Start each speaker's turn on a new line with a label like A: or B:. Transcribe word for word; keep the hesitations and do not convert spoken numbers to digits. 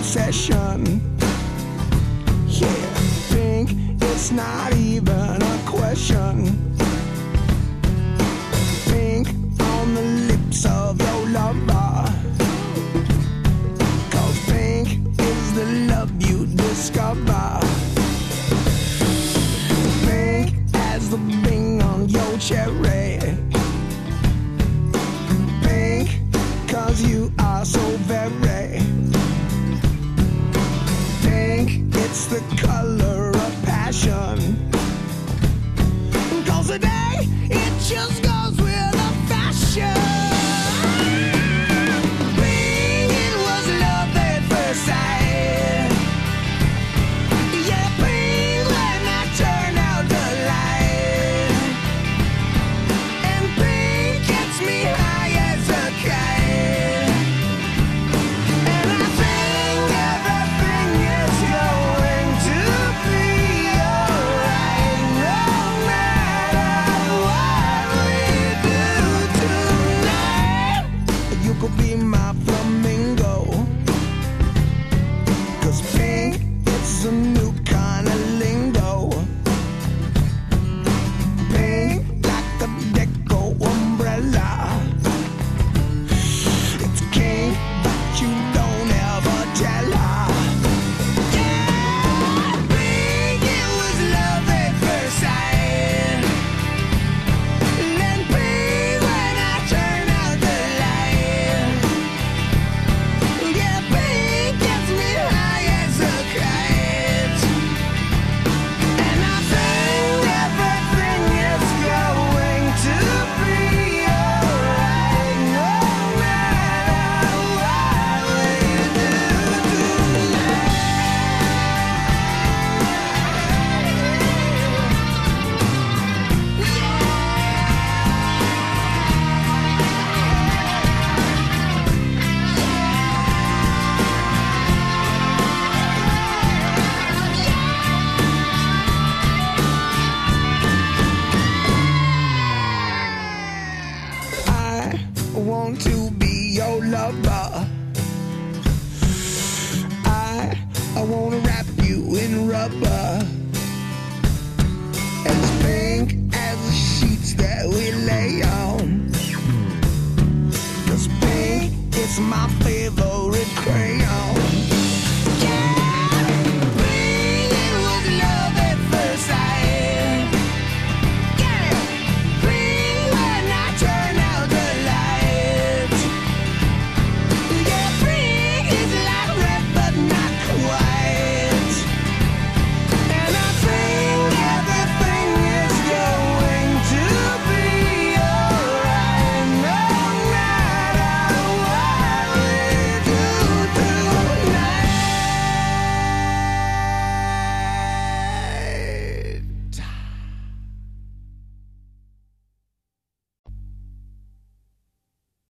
A: obsession. Yeah, pink, it's not even a question. Pink on the lips of your lover, 'cause pink is the love you discover. Pink as the bing on your cherry. Pink, 'cause you are so very pink. It's the color of passion. 'Cause today it just